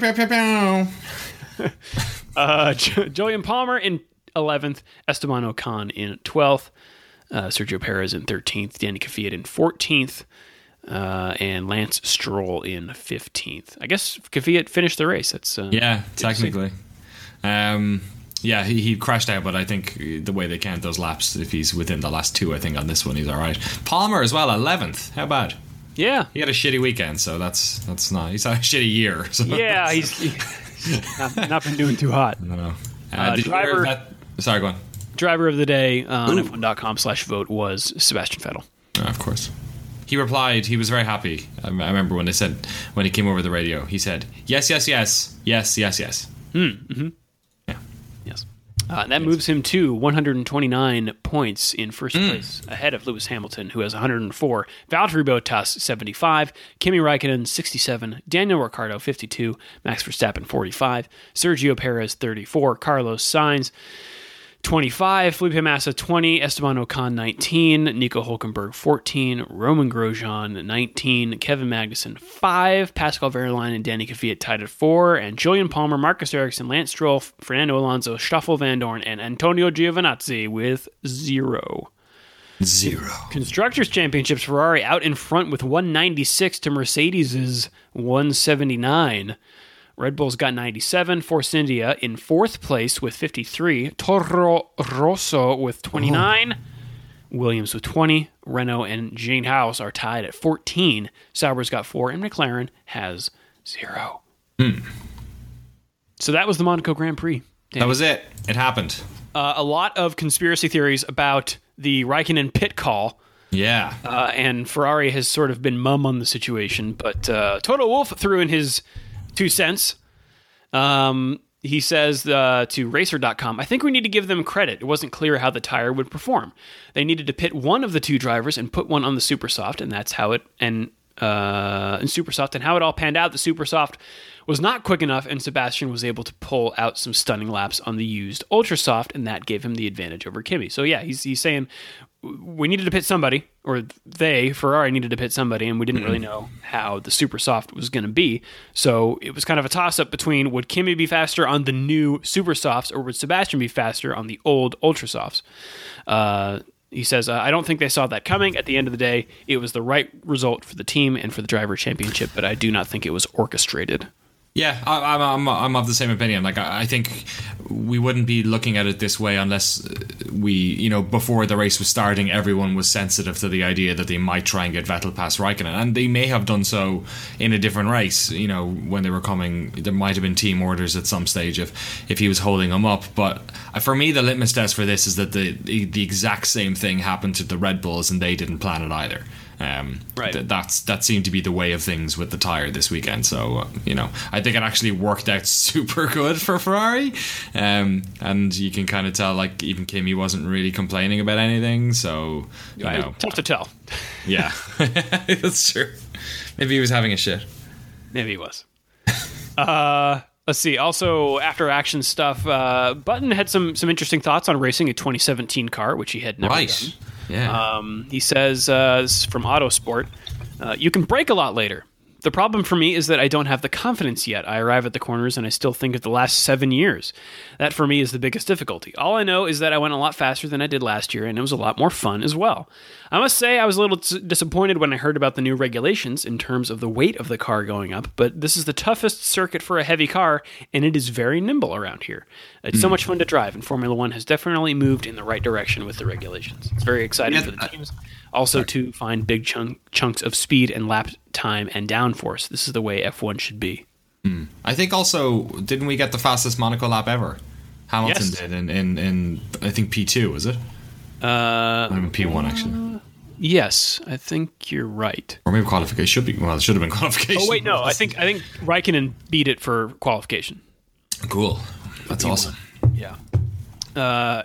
Uh, J- Julian Palmer in eleventh, Esteban Ocon in twelfth, uh, Sergio Perez in thirteenth, Danny Kvyat in fourteenth, uh, and Lance Stroll in fifteenth. I guess Kvyat finished the race. That's uh, Yeah, technically. Um, yeah, he, he crashed out, but I think the way they count those laps, if he's within the last two, I think on this one he's all right. Palmer as well, eleventh. How bad? yeah, He had a shitty weekend, so that's that's not. He's had a shitty year. So yeah. He's, he's not, not been doing too hot. I don't know. Uh, Uh, did you hear driver- that? Sorry, go on. Driver of the day on F one dot com slash vote was Sebastian Vettel. Uh, of course. He replied. He was very happy. I, I remember when they said when he came over the radio. He said, "Yes, yes, yes, yes, yes, yes." Yes. Uh, and that moves him to one hundred twenty-nine points in first place, ahead of Lewis Hamilton, who has one hundred four, Valtteri Bottas, seventy-five, Kimi Räikkönen, sixty-seven, Daniel Ricciardo, fifty-two, Max Verstappen, forty-five, Sergio Perez, thirty-four, Carlos Sainz, twenty-five, Felipe Massa twenty, Esteban Ocon nineteen, Nico Hulkenberg fourteen, Roman Grosjean nineteen, Kevin Magnussen five, Pascal Wehrlein and Danny Kvyat tied at four, and Julian Palmer, Marcus Ericsson, Lance Stroll, Fernando Alonso, Stoffel Van Dorn, and Antonio Giovinazzi with zero. Zero. Constructors' Championships, Ferrari out in front with one ninety-six to Mercedes' one seventy-nine. Red Bull's got ninety-seven. Force India in fourth place with fifty-three. Toro Rosso with twenty-nine. Oh. Williams with twenty. Renault and Gene House are tied at fourteen. Sauber's got four, and McLaren has zero. Hmm. So that was the Monaco Grand Prix. Danny. That was it. It happened. Uh, a lot of conspiracy theories about the Raikkonen pit call. Yeah. Uh, and Ferrari has sort of been mum on the situation, but uh, Toto Wolff threw in his two cents. Um, he says uh, to Racer dot com, I think we need to give them credit. It wasn't clear how the tire would perform. They needed to pit one of the two drivers and put one on the Supersoft, and that's how it and uh, in Supersoft and how it all panned out. The Supersoft was not quick enough, and Sebastian was able to pull out some stunning laps on the used Ultrasoft, and that gave him the advantage over Kimi. So yeah, he's he's saying we needed to pit somebody, or they, Ferrari, needed to pit somebody, and we didn't really know how the Supersoft was going to be. So it was kind of a toss-up between would Kimi be faster on the new Supersofts, or would Sebastian be faster on the old Ultrasofts? Uh, he says, uh, I don't think they saw that coming. At the end of the day, it was the right result for the team and for the driver championship, but I do not think it was orchestrated. Yeah, I, I'm I'm of the same opinion. Like, I think we wouldn't be looking at it this way unless we, you know, before the race was starting, everyone was sensitive to the idea that they might try and get Vettel past Raikkonen, and they may have done so in a different race. You know, when they were coming, there might have been team orders at some stage if if he was holding them up. But for me, the litmus test for this is that the the, the exact same thing happened to the Red Bulls, and they didn't plan it either. Um, right. Th- that's that seemed to be the way of things with the tire this weekend. So uh, you know, I think it actually worked out super good for Ferrari, um, and you can kind of tell, like, even Kimi wasn't really complaining about anything. So you Yeah, know, tough to tell. yeah, that's true. Maybe he was having a shit. Maybe he was. uh, let's see. Also, after action stuff, uh, Button had some some interesting thoughts on racing a twenty seventeen car, which he had never Right. done. Yeah. Um, he says, uh, this is from Autosport, uh, you can brake a lot later. The problem for me is that I don't have the confidence yet. I arrive at the corners and I still think of the last seven years. That for me is the biggest difficulty. All I know is that I went a lot faster than I did last year, and it was a lot more fun as well. I must say I was a little t- disappointed when I heard about the new regulations in terms of the weight of the car going up, but this is the toughest circuit for a heavy car, and it is very nimble around here. It's mm. so much fun to drive, and Formula One has definitely moved in the right direction with the regulations. It's very exciting Yeah, for the I- teams. Also to find big chunk, chunks of speed and lap time and downforce. This is the way F one should be. Mm. I think also, didn't we get the fastest Monaco lap ever? Hamilton Yes. did in, in, in, I think, P two, was it? Uh, I mean, P one, actually. yes, I think you're right. Or maybe qualification. Should be, well, it should have been qualification. Oh wait, no, I think I think Raikkonen beat it for qualification. Cool. That's awesome. Yeah. Uh,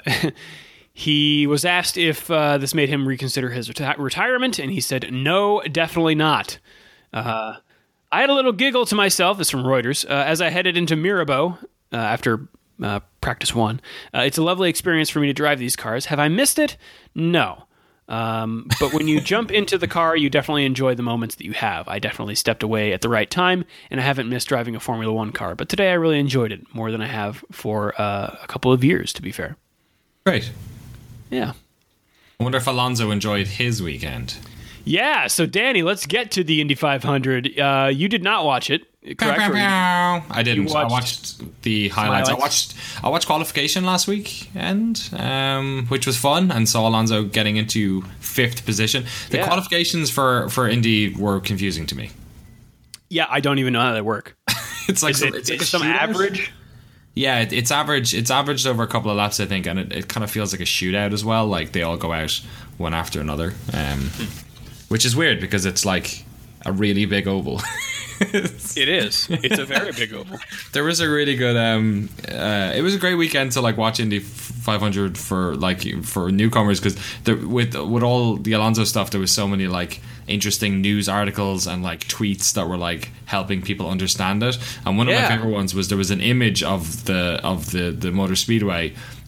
he was asked if uh, this made him reconsider his reti- retirement, and he said, no, definitely not. Uh, I had a little giggle to myself, this is from Reuters, uh, as I headed into Mirabeau uh, after uh, practice one. Uh, it's a lovely experience for me to drive these cars. Have I missed it? No. Um, but when you jump into the car, you definitely enjoy the moments that you have. I definitely stepped away at the right time, and I haven't missed driving a Formula One car. But today I really enjoyed it more than I have for uh, a couple of years, to be fair. Great. Yeah. I wonder if Alonso enjoyed his weekend. Yeah, so Danny, let's get to the Indy five hundred. Uh, you did not watch it, correct? Or- I didn't. You I watched watched the highlights. I highlights? watched. I watched qualification last weekend, um, which was fun, and saw Alonso getting into fifth position. The Yeah. qualifications for, for Indy were confusing to me. Yeah, I don't even know how they work. It's like Is some, it, it's like it's a some shootout. average? Yeah, it, it's average. It's averaged over a couple of laps, I think, and it, it kind of feels like a shootout as well. Like they all go out one after another, um, which is weird because it's like a really big oval. It is. It's a very big oval. There was a really good. Um, uh, it was a great weekend to like watch Indy five hundred for like for newcomers because with with all the Alonso stuff, there was so many like interesting news articles and like tweets that were like helping people understand it. And one of Yeah. my favorite ones was there was an image of the of the the Motor Speedway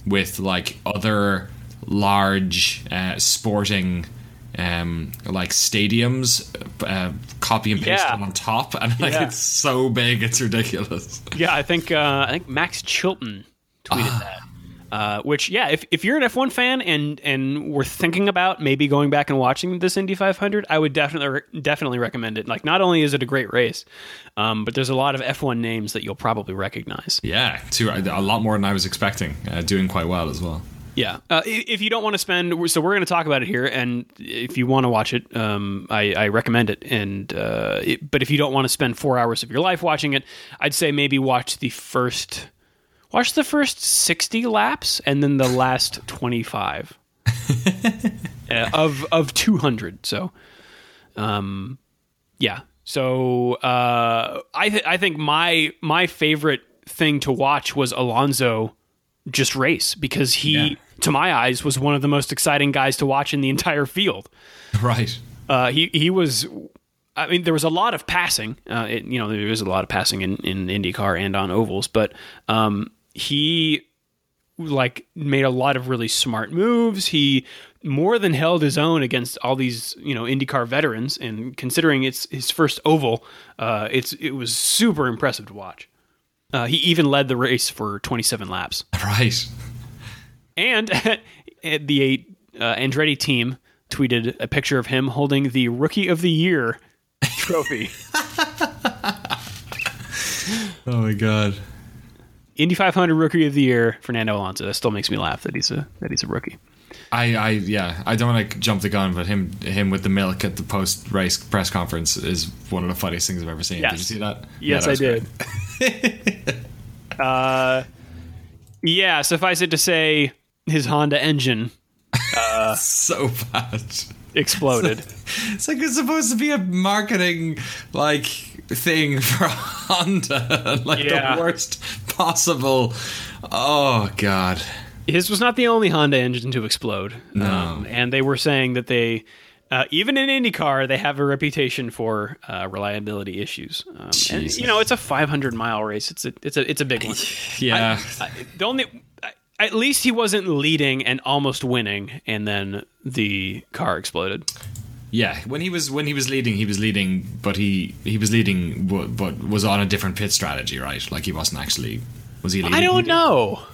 with like other large uh, sporting um like stadiums uh, copy and paste Yeah. them on top, and like Yeah. it's so big it's ridiculous. Yeah, I think uh, I think Max Chilton tweeted Ah. that. Uh, which, yeah, if, if you're an F one fan and and were thinking about maybe going back and watching this Indy five hundred, I would definitely definitely recommend it. Like, not only is it a great race, um, but there's a lot of F one names that you'll probably recognize. Yeah, too, a lot more than I was expecting. Uh, doing quite well as well. Yeah. Uh, i- if you don't want to spend, so we're going to talk about it here, and if you want to watch it, um, I, I recommend it. And uh, it, but if you don't want to spend four hours of your life watching it, I'd say maybe watch the first, watch the first sixty laps, and then the last twenty-five uh, of of two hundred. So, um, yeah. So uh, I th- I think my my favorite thing to watch was Alonso just race, because he, Yeah. to my eyes, was one of the most exciting guys to watch in the entire field. Right. Uh, he he was. I mean, there was a lot of passing. Uh, it, you know, there was a lot of passing in, in IndyCar and on ovals, but um, he like made a lot of really smart moves. He more than held his own against all these, you know, IndyCar veterans. And considering it's his first oval, uh, it's it was super impressive to watch. Uh, he even led the race for twenty-seven laps. Right. And the uh, Andretti team tweeted a picture of him holding the Rookie of the Year trophy. Oh my god. Indy five hundred Rookie of the Year, Fernando Alonso. That still makes me laugh that he's a that he's a rookie. I, I yeah, I don't want to jump the gun, but him him with the milk at the post race press conference is one of the funniest things I've ever seen. Yes. Did you see that? Yes, Yeah, I that was did. great. uh, yeah, suffice it to say, his Honda engine So bad. exploded. It's like it's supposed to be a marketing like thing for Honda, like Yeah. the worst possible. Oh god. His was not the only Honda engine to explode. No. Um, and they were saying that they, uh, even in IndyCar, they have a reputation for uh, reliability issues. Um, and, Jesus. you know, it's a five hundred mile race. It's a it's a it's a big one. Yeah. I, the only, I, at least he wasn't leading and almost winning, and then the car exploded. Yeah, when he was when he was leading, he was leading, but he he was leading, but, but was on a different pit strategy, right? Like he wasn't actually. Was he leading? I don't know.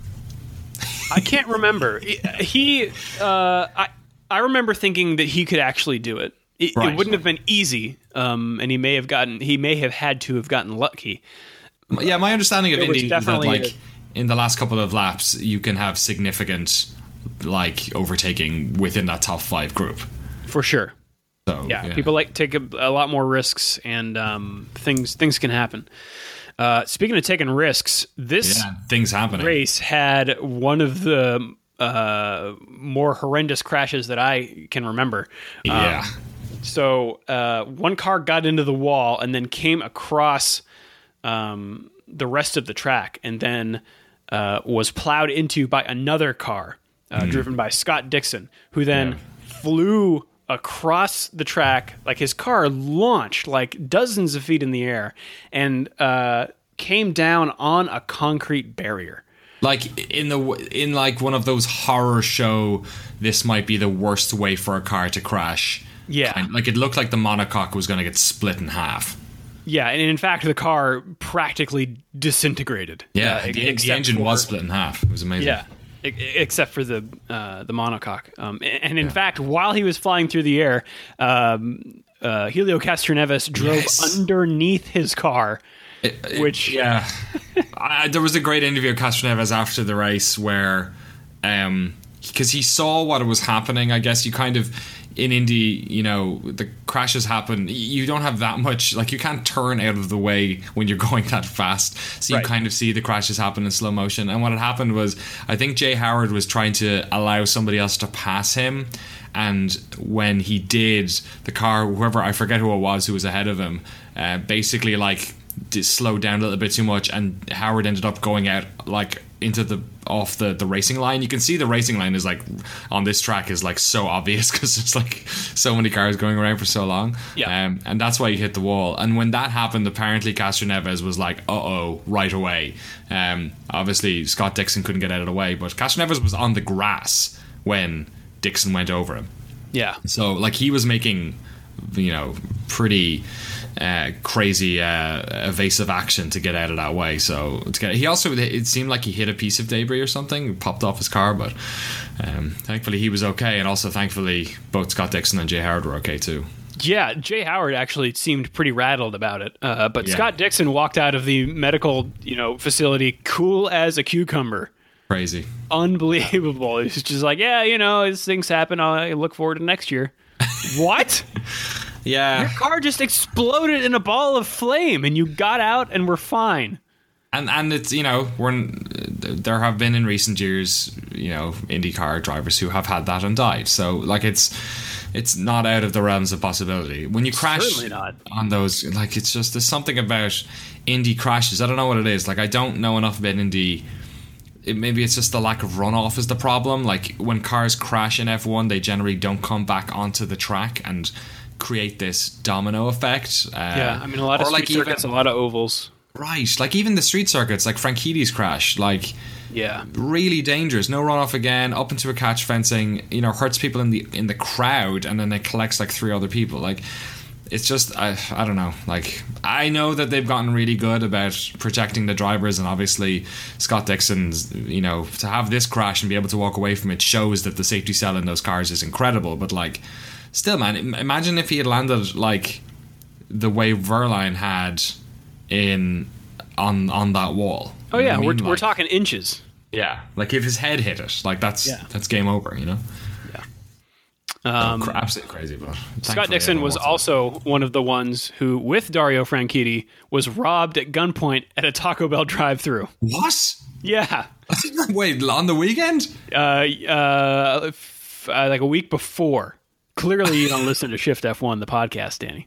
I can't remember. He, uh, I, I remember thinking that he could actually do it. It, Right. it wouldn't have been easy, um, and he may have gotten, he may have had to have gotten lucky. Yeah, my understanding of It was Indy is that definitely like in the last couple of laps, you can have significant like overtaking within that top five group. For sure. So Yeah, people like take a, a lot more risks, and um, things things can happen. Uh, speaking of taking risks, this yeah, things happening. race had one of the uh, more horrendous crashes that I can remember. Yeah. Um, so uh, one car got into the wall and then came across um, the rest of the track, and then uh, was plowed into by another car uh, driven by Scott Dixon, who then Yeah. flew across the track. Like, his car launched like dozens of feet in the air and uh, came down on a concrete barrier. Like in the in like one of those horror show, this might be the worst way for a car to crash. Yeah. kind- like it looked like the monocoque was going to get split in half. Yeah, and in fact, the car practically disintegrated. Yeah, Uh, the, the except engine for- was split in half. It was amazing. Yeah, e- except for the uh, the monocoque. Um, and in fact, while he was flying through the air, um, uh, Helio Castroneves drove Yes. underneath his car, It- it- which yeah, I, there was a great interview of Castroneves after the race where, um, because he saw what was happening. I guess you kind of in Indy, you know, the crashes happen. You don't have that much, like you can't turn out of the way when you're going that fast. So you Right. kind of see the crashes happen in slow motion. And what had happened was, I think Jay Howard was trying to allow somebody else to pass him. And when he did, the car, whoever, I forget who it was who was ahead of him, uh, basically like did slowed down a little bit too much, and Howard ended up going out like into the off the the racing line. You can see the racing line is like on this track is like so obvious because there's like so many cars going around for so long. Yeah, um, and that's why you hit the wall. And when that happened, apparently Castroneves was like, uh oh, right away. Um, obviously Scott Dixon couldn't get out of the way, but Castroneves was on the grass when Dixon went over him. Yeah, so like he was making, you know, pretty uh, crazy uh, evasive action to get out of that way. So to get, he also, it seemed like he hit a piece of debris or something, popped off his car, but um, thankfully he was okay, and also thankfully both Scott Dixon and Jay Howard were okay too. Yeah, Jay Howard actually seemed pretty rattled about it, uh, but Yeah. Scott Dixon walked out of the medical, you know, facility cool as a cucumber. Crazy. Unbelievable. It's just like, yeah, you know, these things happen. I look forward to next year. What? Yeah. Your car just exploded in a ball of flame, and you got out and were fine. And and it's, you know, we're, there have been in recent years, you know, IndyCar drivers who have had that and died. So like it's it's not out of the realms of possibility. When you crash Certainly not. on those, like it's just there's something about Indy crashes. I don't know what it is. Like I don't know enough about Indy. It, maybe it's just the lack of runoff is the problem. Like when cars crash in F one, they generally don't come back onto the track and create this domino effect. Uh, Yeah, I mean, a lot of or street like circuits, even, a lot of ovals. Right, like even the street circuits, like Franchitti's crash, like Yeah. really dangerous. No runoff again, up into a catch fencing. You know, hurts people in the in the crowd, and then it collects like three other people. Like it's just I I don't know. Like I know that they've gotten really good about protecting the drivers, and obviously Scott Dixon's, you know, to have this crash and be able to walk away from it shows that the safety cell in those cars is incredible. But like, still, man, imagine if he had landed like the way Verline had in on on that wall. Oh, You know yeah, what I we're, mean? we're Like- talking inches. Yeah, like if his head hit it, like that's Yeah. that's game over, you know. Um, Cra- absolutely crazy, but Scott thankfully Dixon everyone was wants it. also one of the ones who, with Dario Franchitti, was robbed at gunpoint at a Taco Bell drive-thru. What? Yeah. Wait, on the weekend? Uh, uh, f- uh, like a week before. Clearly, you don't listen to Shift F one, the podcast, Danny.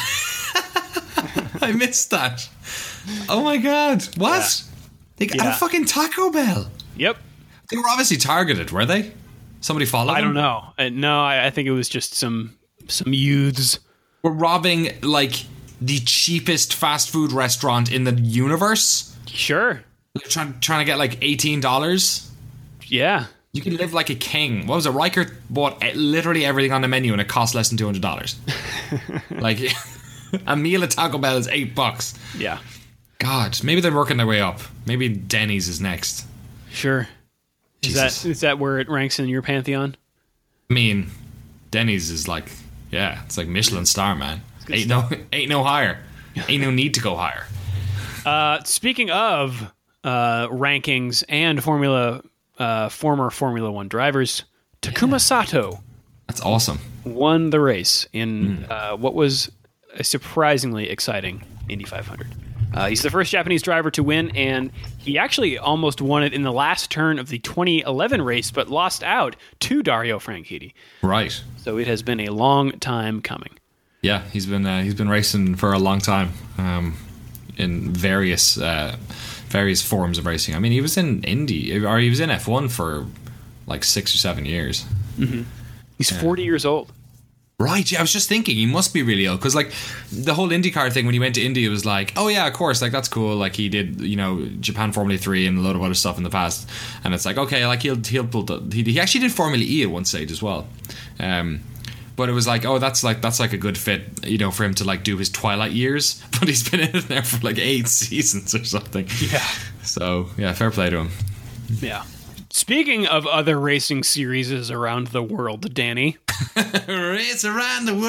I missed that. Oh my god! What? They got Yeah. a fucking Taco Bell. Yep. They were obviously targeted, were they? Somebody followed I them? don't know. Uh, no, I, I think it was just some some youths. We're robbing like the cheapest fast food restaurant in the universe. Sure. Like, trying trying to get like eighteen dollars. Yeah. You can live like a king. What was it? Riker bought eh, literally everything on the menu, and it cost less than two hundred dollars. Like a meal at Taco Bell is eight bucks. Yeah. God, maybe they're working their way up. Maybe Denny's is next. Sure. Is Jesus. that is that where it ranks in your pantheon? I mean, Denny's is like, yeah, it's like Michelin star, man. Ain't no, ain't no higher. Ain't no need to go higher. Uh, speaking of uh, rankings and Formula, uh, former Formula One drivers, Takuma Sato That's awesome. won the race in uh, what was a surprisingly exciting Indy five hundred. Uh, he's the first Japanese driver to win, and he actually almost won it in the last turn of the twenty eleven race, but lost out to Dario Franchitti. Right. So it has been a long time coming. Yeah, he's been uh, he's been racing for a long time, um, in various uh, various forms of racing. I mean, he was in Indy, or he was in F one for like six or seven years. He's forty years old. Right, yeah, I was just thinking he must be really ill because like the whole IndyCar thing when he went to Indy, it was like, oh yeah, of course, like that's cool. Like he did, you know, Japan Formula Three and a load of other stuff in the past, and it's like okay, like he'll he'll pull the, he, he actually did Formula E at one stage as well, um, but it was like oh that's like that's like a good fit, you know, for him to like do his twilight years. But he's been in it there for like eight seasons or something. Yeah. So yeah, fair play to him. Yeah. Speaking of other racing series around the world, Danny. Race around the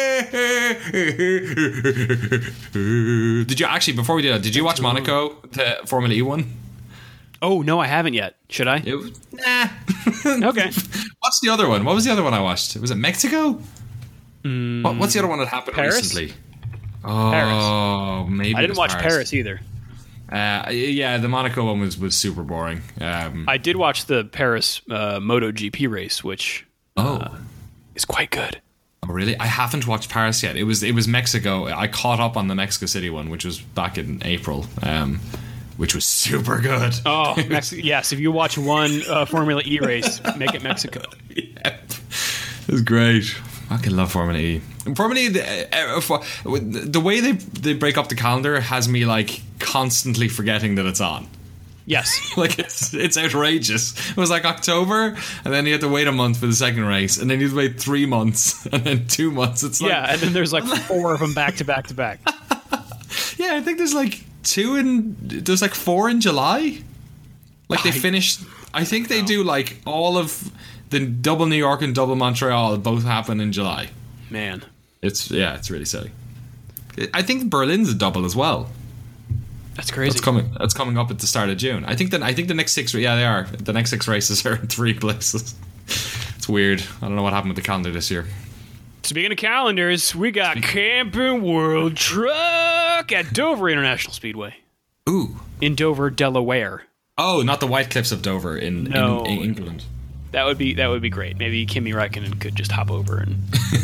world. Did you actually, before we did that, did you watch Monaco, the Formula E one? Oh, no, I haven't yet. Should I? It was, nah. Okay. What's the other one? What was the other one I watched? Was it Mexico? Mm, what, what's the other one that happened Paris? recently? Oh, Paris. maybe I it didn't was watch Paris, either. Uh, yeah, the Monaco one was, was super boring. Um, I did watch the Paris uh, MotoGP race, which oh. is quite good. Oh, really? I haven't watched Paris yet. It was it was Mexico. I caught up on the Mexico City one, which was back in April, um, which was super good. Oh, Mex- yes. If you watch one uh, Formula E race, make it Mexico. Yeah. It was great. I fucking love Formula E. Formula E, the, uh, for, the way they they break up the calendar has me like constantly forgetting that it's on. Yes. Like, it's it's outrageous. It was like October, and then you had to wait a month for the second race, and then you had to wait three months, and then two months. It's like, yeah, and then there's like four of them back to back to back. Yeah, I think there's like two in, there's like four in July. Like, they finished, I think they do like all of the double New York and double Montreal both happen in July. Man. It's, yeah, it's really silly. I think Berlin's a double as well. That's crazy. That's coming. That's coming up at the start of June. I think that. I think the next six. Yeah, they are. The next six races are in three places. It's weird. I don't know what happened with the calendar this year. Speaking of calendars, we got Camping World Truck at Dover International Speedway. Ooh. In Dover, Delaware. Oh, not the White Cliffs of Dover in, no. in, in England. That would be that would be great. Maybe Kimi Räikkönen could just hop over and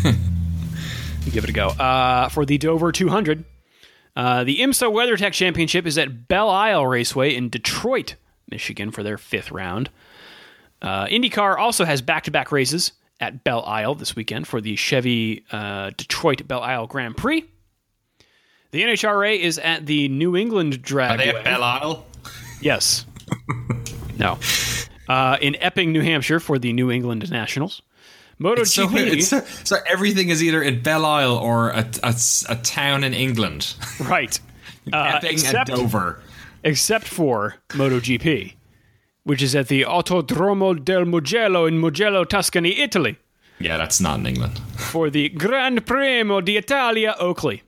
give it a go. Uh, for the Dover two hundred. Uh, the IMSA WeatherTech Championship is at Belle Isle Raceway in Detroit, Michigan, for their fifth round. Uh, IndyCar also has back-to-back races at Belle Isle this weekend for the Chevy uh, Detroit Belle Isle Grand Prix. The N H R A is at the New England Dragway. Are they at Belle Isle? Yes. No. Uh, in Epping, New Hampshire for the New England Nationals. MotoGP. So, it's so, so everything is either in Belle Isle or a, a, a town in England. Right. Uh, Epping except, and Dover. Except for MotoGP, which is at the Autodromo del Mugello in Mugello, Tuscany, Italy. Yeah, that's not in England. For the Gran Premio d'Italia, Oakley.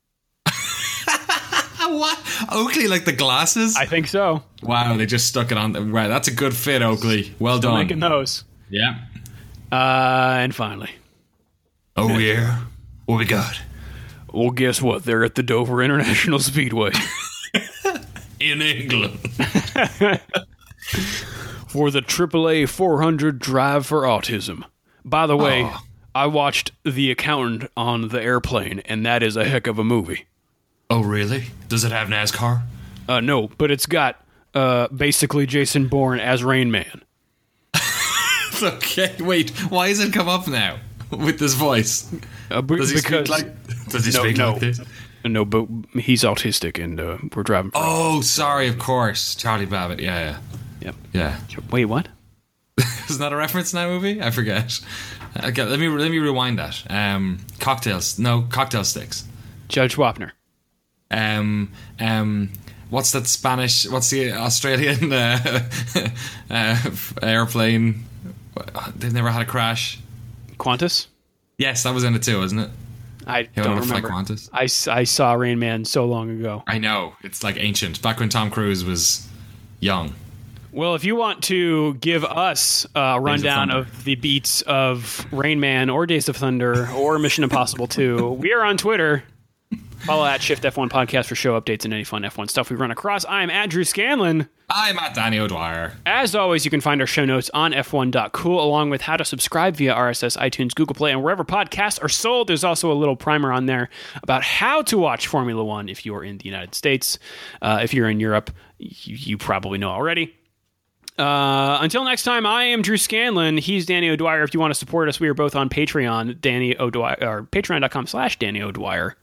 What? Oakley, like the glasses? I think so. Wow, they just stuck it on. Wow, that's a good fit, Oakley. Well Still done. making those. Yeah. Uh, and finally. Oh, yeah? What we got? Well, guess what? They're at the Dover International Speedway. In England. For the triple A four hundred Drive for Autism. By the way, Oh. I watched The Accountant on the airplane, and that is a heck of a movie. Oh, really? Does it have NASCAR? Uh, no, but it's got uh, basically Jason Bourne as Rain Man. Okay, wait. Why has it come up now with this voice? Uh, b- Does he because, speak like? Does he no, speak no, like this? No, but he's autistic, and uh, we're driving. For Oh, sorry. Of course, Charlie Babbitt. Yeah, Yep. yeah, yeah. Wait, what? Isn't that a reference in that movie? I forget. Okay, let me let me rewind that. Um, cocktails. No, cocktail sticks. Judge Wapner. Um, um, what's that Spanish? What's the Australian uh, uh, airplane? They've never had a crash. Qantas? Yes, that was in it too, wasn't it? I You don't wanna fly remember. Qantas? I, s- I saw Rain Man so long ago. I know. It's like ancient. Back when Tom Cruise was young. Well, if you want to give us a rundown Thunder. of the beats of Rain Man or Days of Thunder or Mission Impossible two, we are on Twitter. Follow at Shift F one Podcast for show updates and any fun F one stuff we run across. I'm at Drew Scanlon. I'm at Danny O'Dwyer. As always, you can find our show notes on F one dot cool, along with how to subscribe via R S S, iTunes, Google Play, and wherever podcasts are sold. There's also a little primer on there about how to watch Formula One if you're in the United States. Uh, if you're in Europe, you, you probably know already. Uh, until next time, I am Drew Scanlon. He's Danny O'Dwyer. If you want to support us, we are both on Patreon, Danny O'Dwyer, or patreon.com slash Danny O'Dwyer.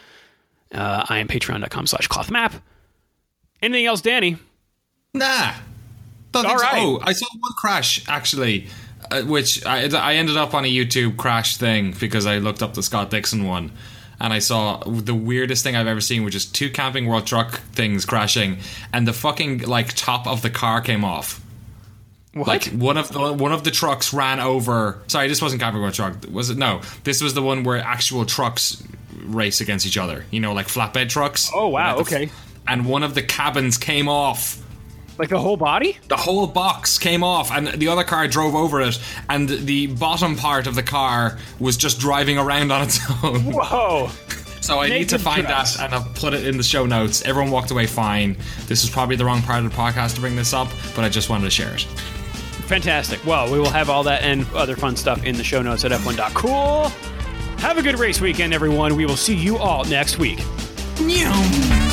Uh, I am patreon.com slash clothmap. Anything else, Danny? Nah. Don't All think so. right. Oh, I saw one crash, actually, uh, which I, I ended up on a YouTube crash thing because I looked up the Scott Dixon one. And I saw the weirdest thing I've ever seen, which is two Camping World truck things crashing, and the fucking, like, top of the car came off. What? Like one of the one of the trucks ran over. Sorry, this wasn't Camping World truck. Was it? No, this was the one where actual trucks race against each other. You know, like flatbed trucks. Oh, wow, And the- okay. And one of the cabins came off. Like the whole body? The whole box came off, and the other car drove over it, and the bottom part of the car was just driving around on its own. Whoa. So I need to Naked find trucks. that, and I'll put it in the show notes. Everyone walked away fine. This is probably the wrong part of the podcast to bring this up, but I just wanted to share it. Fantastic. Well, we will have all that and other fun stuff in the show notes at F one dot cool. Have a good race weekend, everyone. We will see you all next week. Meow.